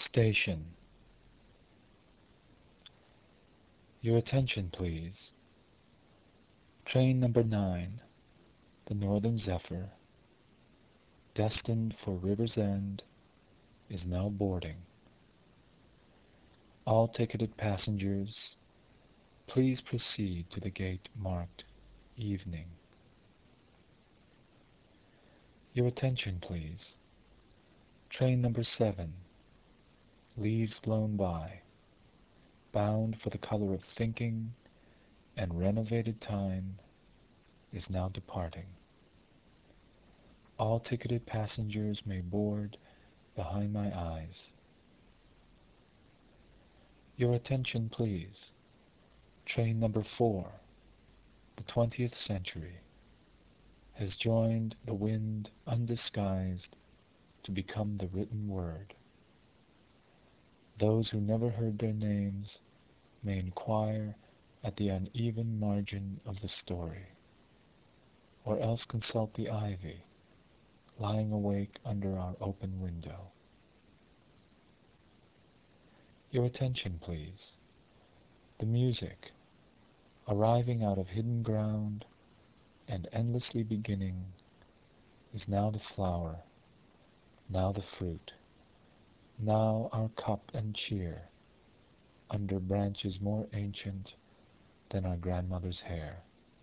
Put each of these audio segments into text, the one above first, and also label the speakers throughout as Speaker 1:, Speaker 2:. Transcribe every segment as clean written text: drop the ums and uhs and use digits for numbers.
Speaker 1: Station. Your attention, please. Train number 9, the Northern Zephyr, destined for River's End, is now boarding. All ticketed passengers, please proceed to the gate marked Evening. Your attention, please. Train number 7, Leaves Blown By, bound for the color of thinking and renovated time, is now departing. All ticketed passengers may board behind my eyes. Your attention, please. Train number 4, the 20th Century, has joined the wind undisguised to become the written word. Those who never heard their names may inquire at the uneven margin of the story, or else consult the ivy lying awake under our open window. Your attention, please. The music, arriving out of hidden ground and endlessly beginning, is now the flower, now the fruit, now our cup and cheer, under branches more ancient than our grandmother's hair.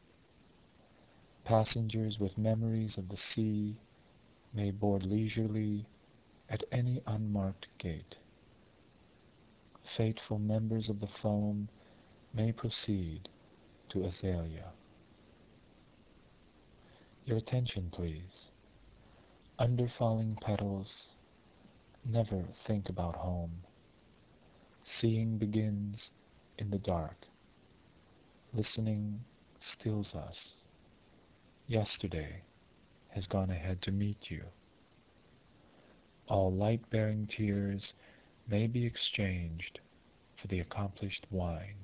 Speaker 1: Passengers with memories of the sea may board leisurely at any unmarked gate. Fateful members of the foam may proceed to Azalea. Your attention, please. Under falling petals, never think about home. Seeing begins in the dark. Listening stills us. Yesterday has gone ahead to meet you. All light-bearing tears may be exchanged for the accomplished wine.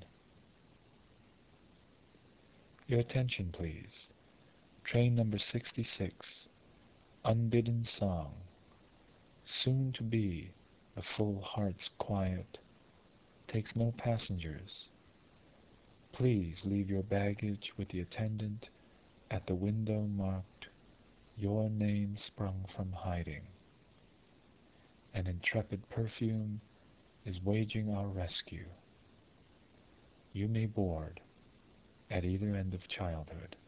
Speaker 1: Your attention, please. Train number 66, Unbidden Song, soon to be a full heart's quiet, takes no passengers. Please leave your baggage with the attendant at the window marked Your Name Sprung from Hiding. An intrepid perfume is waging our rescue. You may board at either end of childhood.